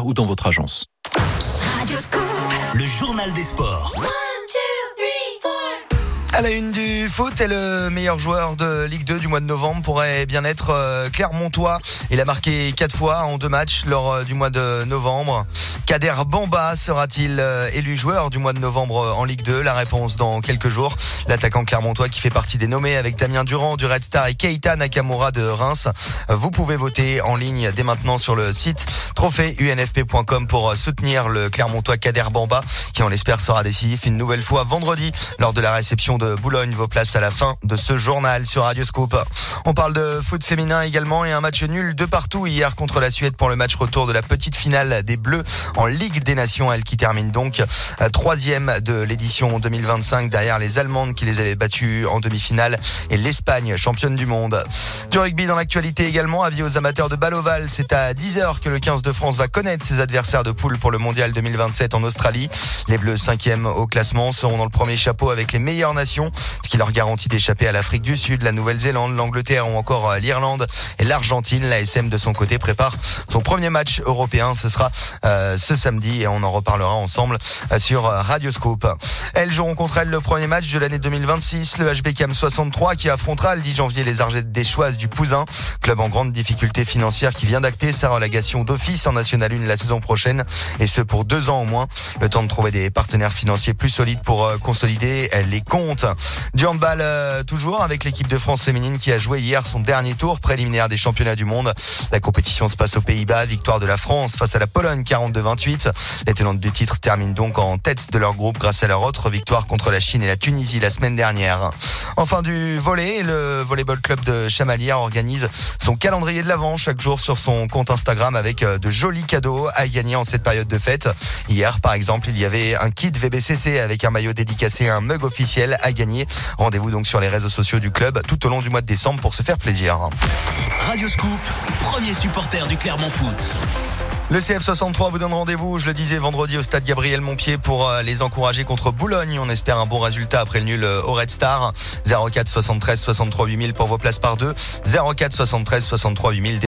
ou dans votre agence. Radioscoop. Le journal des sports. 1, 2, 3, 4. À la une du foot, et le meilleur joueur de Ligue 2 du mois de novembre pourrait bien être Clermontois. Il a marqué 4 fois en 2 matchs lors du mois de novembre. Kader Bamba sera-t-il élu joueur du mois de novembre en Ligue 2 ? La réponse dans quelques jours. L'attaquant clermontois qui fait partie des nommés avec Damien Durand du Red Star et Keita Nakamura de Reims. Vous pouvez voter en ligne dès maintenant sur le site trophéeunfp.com pour soutenir le Clermontois Kader Bamba qui, on l'espère, sera décisif une nouvelle fois vendredi lors de la réception de Boulogne. Vos places à la fin de ce journal sur Radioscoop. On parle de foot féminin également et un match nul de partout hier contre la Suède pour le match retour de la petite finale des Bleus en Ligue des Nations. Elle qui termine donc 3e de l'édition 2025 derrière les Allemandes qui les avaient battues en demi-finale et l'Espagne, championne du monde. Du rugby dans l'actualité également, avis aux amateurs de balle ovale, c'est à 10h que le 15 de France va connaître ses adversaires de poule pour le mondial 2027 en Australie. Les Bleus 5e au classement seront dans le premier chapeau avec les meilleures nations, ce qui leur garantit d'échapper à l'Afrique du Sud, la Nouvelle-Zélande, l'Angleterre ou encore l'Irlande et l'Argentine. L'ASM de son côté prépare son premier match européen, ce sera ce samedi et on en reparlera ensemble sur Radioscoop. Elles joueront contre elles le premier match de l'année 2026, le HB Cam 63 qui affrontera le 10 janvier les Argettes d'Echoise du Pouzin, club en grande difficulté financière qui vient d'acter sa relégation d'office en National 1 la saison prochaine et ce pour 2 ans au moins. Le temps de trouver des partenaires financiers plus solides pour consolider les comptes. Du handball toujours avec l'équipe de France féminine qui a joué hier son dernier tour préliminaire des championnats du monde. La compétition se passe aux Pays-Bas, victoire de la France face à la Pologne 42-28. Les tenantes du titre terminent donc en tête de leur groupe grâce à leur autre victoire contre la Chine et la Tunisie la semaine dernière. Enfin du volley, le Volleyball Club de Chamalières organise son calendrier de l'Avent chaque jour sur son compte Instagram avec de jolis cadeaux à gagner en cette période de fête. Hier par exemple, il y avait un kit VBCC avec un maillot dédicacé et un mug officiel à gagner. Rendez-vous donc sur les réseaux sociaux du club tout au long du mois de décembre pour se faire plaisir. Radioscoop, premier supporter du Clermont Foot. Le CF63 vous donne rendez-vous, je le disais, vendredi au stade Gabriel Montpied pour les encourager contre Boulogne. On espère un bon résultat après le nul au Red Star. 04 73 63 8000 pour vos places par 2. 04 73 63 8000.